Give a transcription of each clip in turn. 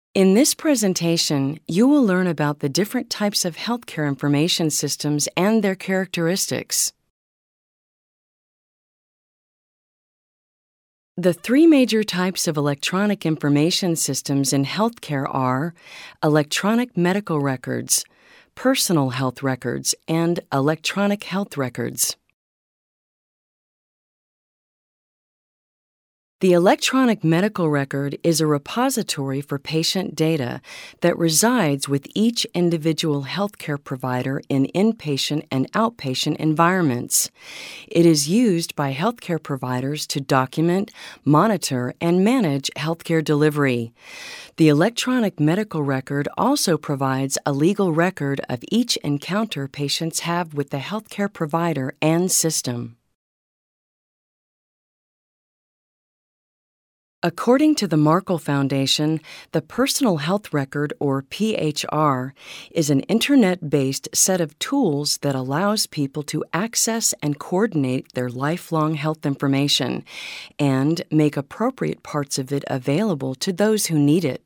In this presentation, you will learn about the different types of healthcare information systems and their characteristics. The three major types of electronic information systems in healthcare are electronic medical records, personal health records, and electronic health records. The electronic medical record is a repository for patient data that resides with each individual healthcare provider in inpatient and outpatient environments. It is used by healthcare providers to document, monitor, and manage healthcare delivery. The electronic medical record also provides a legal record of each encounter patients have with the healthcare provider and system. According to the Markle Foundation, the Personal Health Record, or PHR, is an internet-based set of tools that allows people to access and coordinate their lifelong health information and make appropriate parts of it available to those who need it.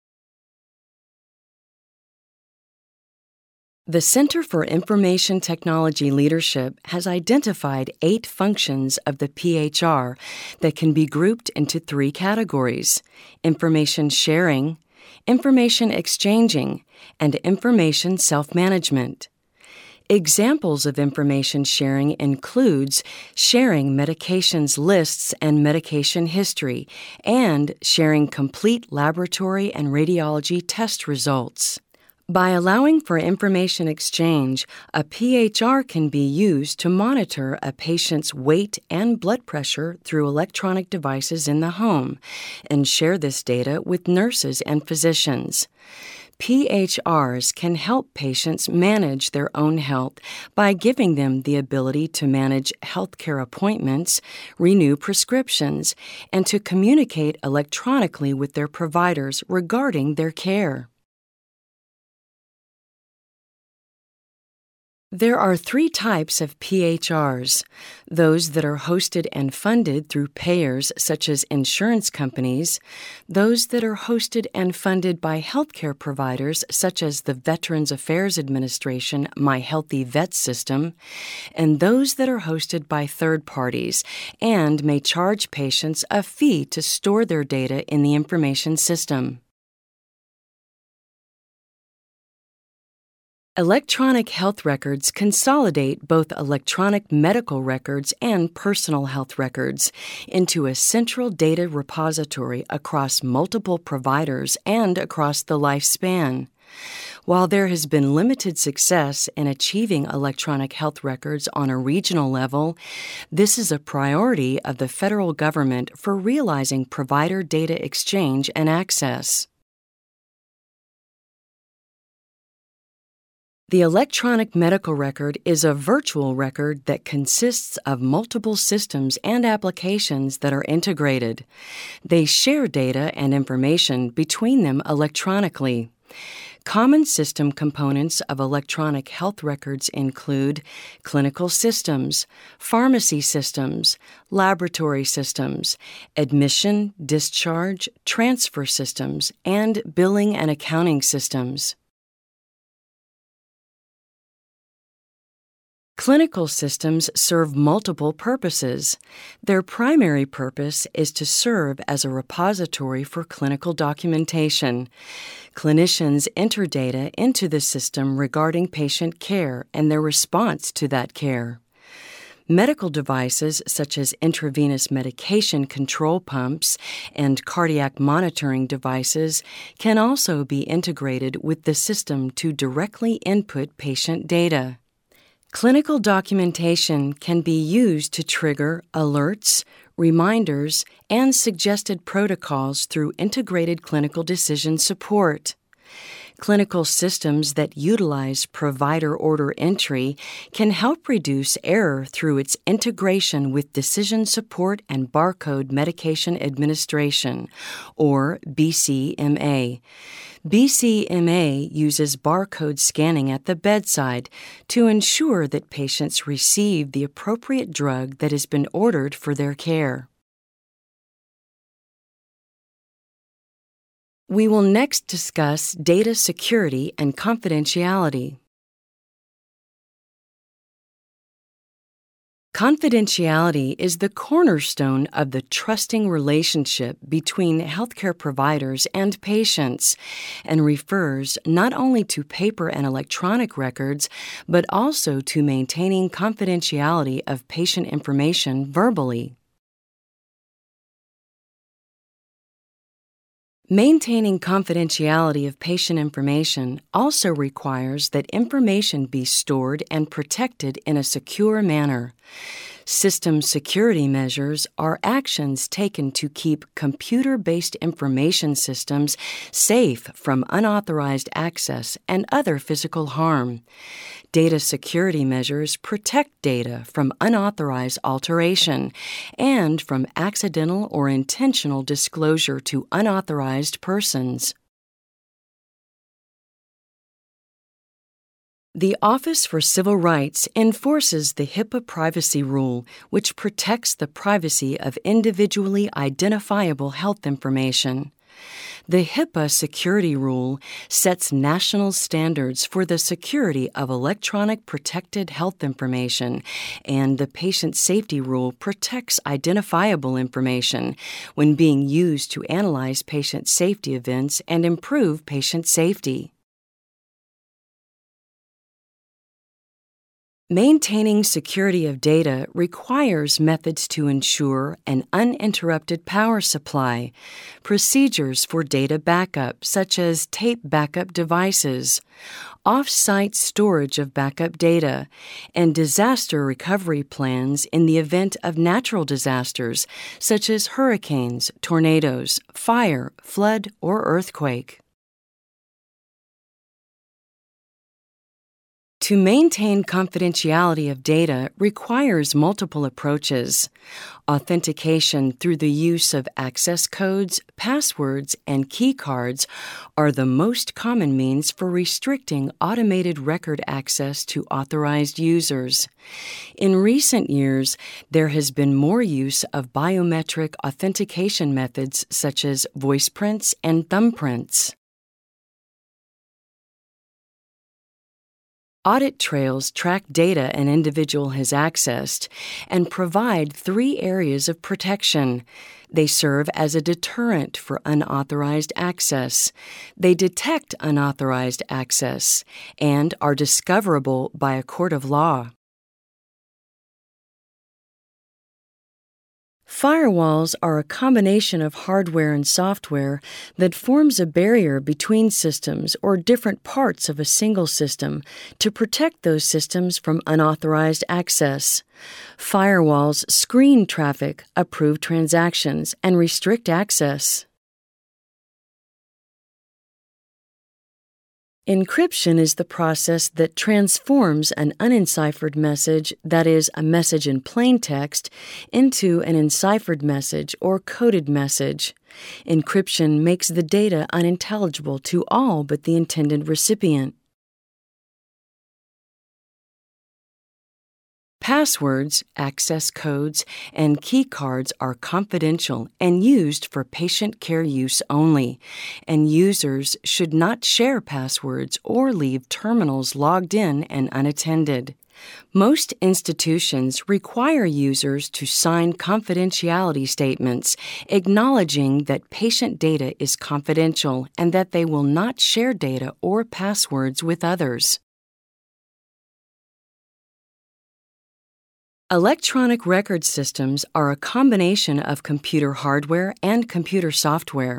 The Center for Information Technology Leadership has identified 8 functions of the PHR that can be grouped into 3 categories: information sharing, information exchanging, and information self-management. Examples of information sharing includes sharing medications lists and medication history, and sharing complete laboratory and radiology test results. By allowing for information exchange, a PHR can be used to monitor a patient's weight and blood pressure through electronic devices in the home and share this data with nurses and physicians. PHRs can help patients manage their own health by giving them the ability to manage healthcare appointments, renew prescriptions, and to communicate electronically with their providers regarding their care. There are 3 types of PHRs: those that are hosted and funded through payers such as insurance companies, those that are hosted and funded by healthcare providers such as the Veterans Affairs Administration My Healthy Vet system, and those that are hosted by third parties and may charge patients a fee to store their data in the information system. Electronic health records consolidate both electronic medical records and personal health records into a central data repository across multiple providers and across the lifespan. While there has been limited success in achieving electronic health records on a regional level, this is a priority of the federal government for realizing provider data exchange and access. The electronic medical record is a virtual record that consists of multiple systems and applications that are integrated. They share data and information between them electronically. Common system components of electronic health records include clinical systems, pharmacy systems, laboratory systems, admission, discharge, transfer systems, and billing and accounting systems. Clinical systems serve multiple purposes. Their primary purpose is to serve as a repository for clinical documentation. Clinicians enter data into the system regarding patient care and their response to that care. Medical devices such as intravenous medication control pumps and cardiac monitoring devices can also be integrated with the system to directly input patient data. Clinical documentation can be used to trigger alerts, reminders, and suggested protocols through integrated clinical decision support. Clinical systems that utilize provider order entry can help reduce error through its integration with decision support and barcode medication administration, or BCMA. BCMA uses barcode scanning at the bedside to ensure that patients receive the appropriate drug that has been ordered for their care. We will next discuss data security and confidentiality. Confidentiality is the cornerstone of the trusting relationship between healthcare providers and patients and refers not only to paper and electronic records, but also to maintaining confidentiality of patient information verbally. Maintaining confidentiality of patient information also requires that information be stored and protected in a secure manner. System security measures are actions taken to keep computer-based information systems safe from unauthorized access and other physical harm. Data security measures protect data from unauthorized alteration and from accidental or intentional disclosure to unauthorized persons. The Office for Civil Rights enforces the HIPAA privacy rule, which protects the privacy of individually identifiable health information. The HIPAA security rule sets national standards for the security of electronic protected health information, and the patient safety rule protects identifiable information when being used to analyze patient safety events and improve patient safety. Maintaining security of data requires methods to ensure an uninterrupted power supply, procedures for data backup such as tape backup devices, off-site storage of backup data, and disaster recovery plans in the event of natural disasters such as hurricanes, tornadoes, fire, flood, or earthquake. To maintain confidentiality of data requires multiple approaches. Authentication through the use of access codes, passwords, and key cards are the most common means for restricting automated record access to authorized users. In recent years, there has been more use of biometric authentication methods such as voice prints and thumbprints. Audit trails track data an individual has accessed and provide 3 areas of protection. They serve as a deterrent for unauthorized access. They detect unauthorized access and are discoverable by a court of law. Firewalls are a combination of hardware and software that forms a barrier between systems or different parts of a single system to protect those systems from unauthorized access. Firewalls screen traffic, approve transactions, and restrict access. Encryption is the process that transforms an unenciphered message, that is, a message in plain text, into an enciphered message or coded message. Encryption makes the data unintelligible to all but the intended recipient. Passwords, access codes, and key cards are confidential and used for patient care use only, and users should not share passwords or leave terminals logged in and unattended. Most institutions require users to sign confidentiality statements acknowledging that patient data is confidential and that they will not share data or passwords with others. Electronic record systems are a combination of computer hardware and computer software.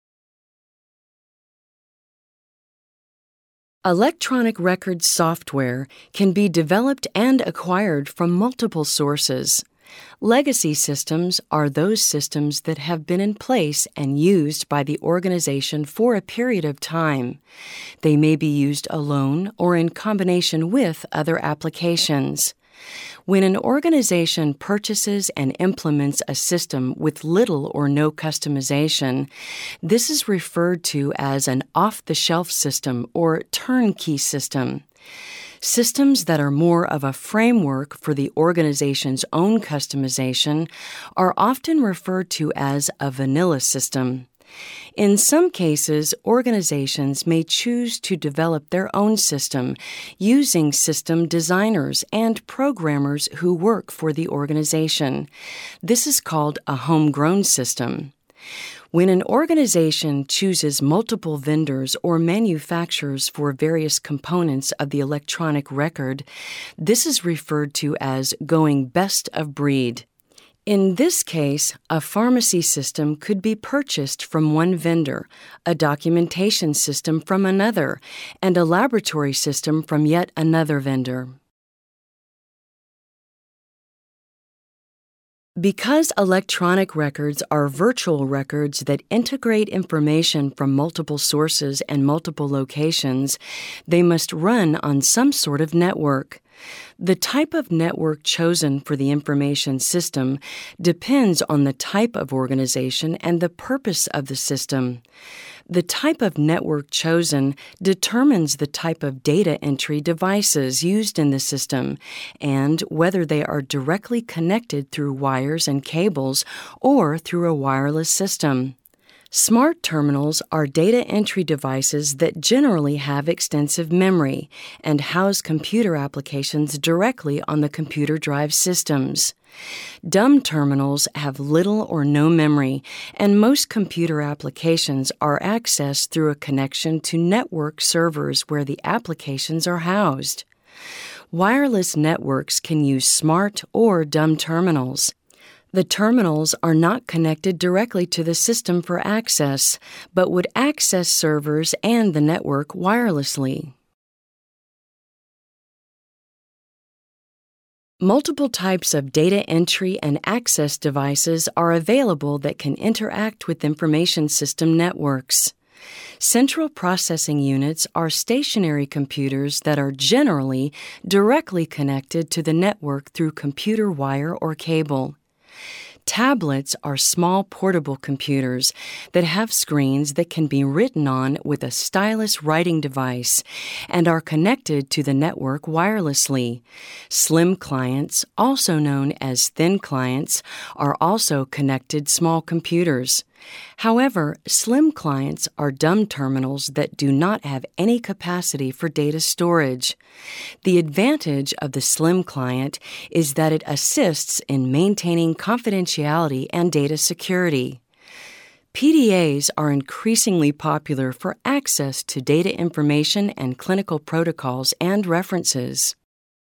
Electronic record software can be developed and acquired from multiple sources. Legacy systems are those systems that have been in place and used by the organization for a period of time. They may be used alone or in combination with other applications. When an organization purchases and implements a system with little or no customization, this is referred to as an off-the-shelf system or turnkey system. Systems that are more of a framework for the organization's own customization are often referred to as a vanilla system. In some cases, organizations may choose to develop their own system using system designers and programmers who work for the organization. This is called a homegrown system. When an organization chooses multiple vendors or manufacturers for various components of the electronic record, this is referred to as going best of breed. In this case, a pharmacy system could be purchased from one vendor, a documentation system from another, and a laboratory system from yet another vendor. Because electronic records are virtual records that integrate information from multiple sources and multiple locations, they must run on some sort of network. The type of network chosen for the information system depends on the type of organization and the purpose of the system. The type of network chosen determines the type of data entry devices used in the system and whether they are directly connected through wires and cables or through a wireless system. Smart terminals are data entry devices that generally have extensive memory and house computer applications directly on the computer drive systems. Dumb terminals have little or no memory, and most computer applications are accessed through a connection to network servers where the applications are housed. Wireless networks can use smart or dumb terminals. The terminals are not connected directly to the system for access, but would access servers and the network wirelessly. Multiple types of data entry and access devices are available that can interact with information system networks. Central processing units are stationary computers that are generally directly connected to the network through computer wire or cable. Tablets are small portable computers that have screens that can be written on with a stylus writing device and are connected to the network wirelessly. Slim clients, also known as thin clients, are also connected small computers. However, slim clients are dumb terminals that do not have any capacity for data storage. The advantage of the slim client is that it assists in maintaining confidentiality and data security. PDAs are increasingly popular for access to data information and clinical protocols and references.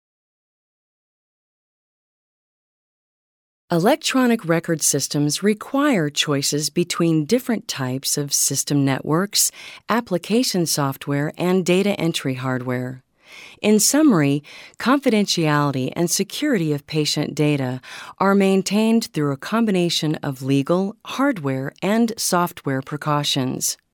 Electronic record systems require choices between different types of system networks, application software, and data entry hardware. In summary, confidentiality and security of patient data are maintained through a combination of legal, hardware, and software precautions.